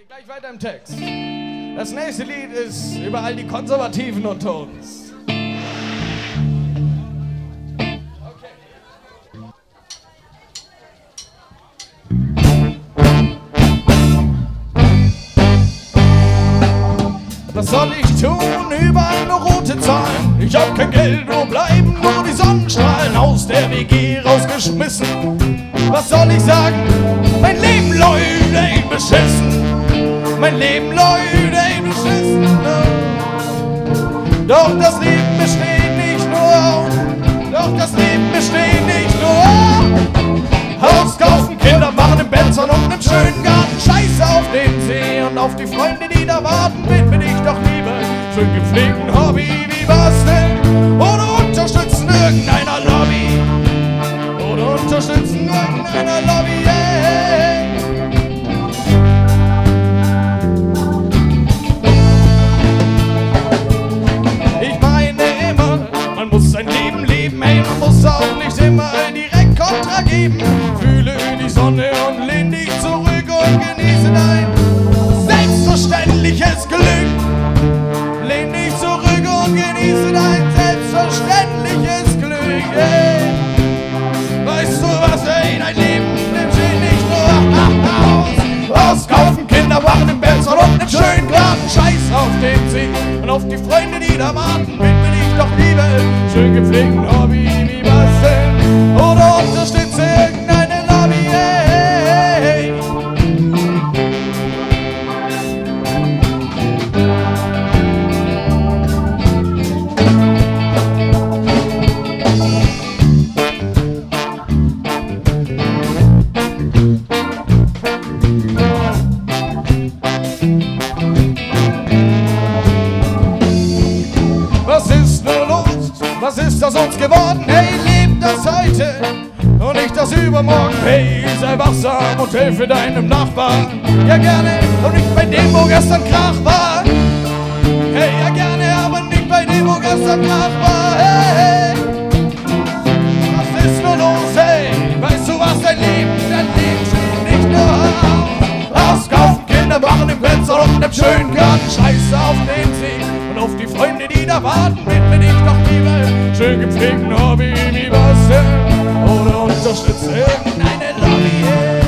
Geht gleich weiter im Text. Das nächste Lied ist über all die Konservativen unter uns. Was soll ich tun? Überall nur rote Zahlen. Ich hab kein Geld, wo bleiben nur die Sonnenstrahlen. Aus der WG rausgeschmissen. Was soll ich sagen? Mein Leben läuft echt beschissen. Mein Leben läuft echt beschissen. Doch das Leben besteht nicht nur auf. Doch das Leben besteht nicht nur auf. Haus kaufen, Kinder machen im Benzon und einen schönen Garten. Scheiße auf den See und auf die Freunde, die da warten. Bin ich doch lieber schön gepflegten Hobby wie basteln oder unterstützen irgendeiner Lobby. Oder unterstützen irgendeiner Lobby, yeah. Ich meine immer, man muss sein Leben leben, ey, man muss auch nicht immer direkt Kontra geben. Fühle die Sonne und lehn dich zurück und genieße dein selbstverständliches Glück. Lehn dich zurück und genieße dein selbstverständliches Glück, ey. Weißt du was, ey, dein Leben besteht nicht nur aus. Haus kaufen, Kinder wachen im Benzon und einen schönen Garten. Scheiß auf den See und auf die Freunde, die da warten. Bin ich doch lieber schön gepflegten Hobby wie basteln oder unterstütze irgendeine Lobby, ey. Was ist nur los? Was ist aus uns geworden? Hey, lebt das heute und nicht das übermorgen. Hey, sei wachsam und helfe deinem Nachbarn. Ja gerne, und nicht bei dem, wo gestern Krach war. Hey, ja gerne, aber nicht bei dem, wo gestern Krach war. Hey, was ist nur los? Hey, weißt du was, dein Leben steht nicht nur auf. Haus kaufen, Kinder machen im Benzon und im schönen Garten. Scheiße auf den See und auf die Freunde, die da warten. Bin ich doch lieber schön gepflegten Hobby wie basteln oder unterstütze irgendeine Lobby, yeah.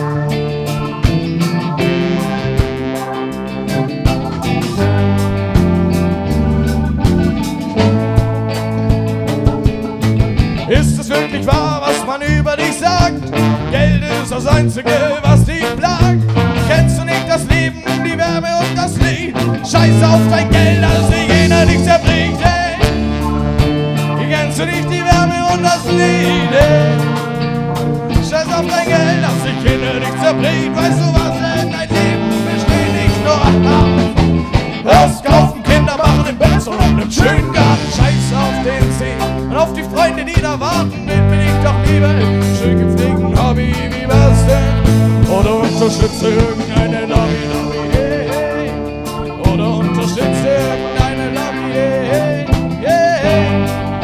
Ist es wirklich wahr, was man über dich sagt? Geld ist das Einzige, was dich plagt. Kennst du nicht das Leben, die Wärme und das Licht? Scheiß auf dein Geld, dass sich jener dich zerbricht, ey. Kennst du nicht die Wärme und das Licht, ey? Scheiß auf dein Geld, dass sich jener dich zerbricht. Weißt du was, ey? Dein Leben besteht nicht nur auf. Haus kaufen, Kinder machen im Benzon und im schönen Garten. Scheiß auf den See und auf die Freunde, die da warten. Bin ich doch lieber schön gepflegten Hobby wie basteln oder unterstütze irgendeine Lobby, hey, hey. Oder unterstütze irgendeine Lobby, hey, hey.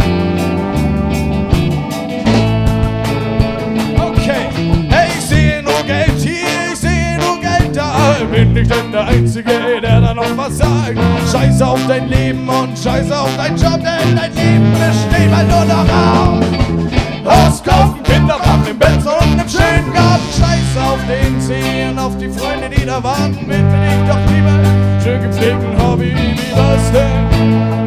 Okay, hey, ich sehe nur Geld hier, ich sehe nur Geld da. Bin ich denn der Einzige, der da noch was sagt? Scheiß auf dein Leben und scheiß auf deinen Job, denn dein Leben besteht mal nur darauf. Haus kaufen, Kinder machen im Benzon und im schönen Garten. Scheiß auf den See und auf die Freunde, die da warten. Bin ich doch lieber schön gepflegten Hobby wie basteln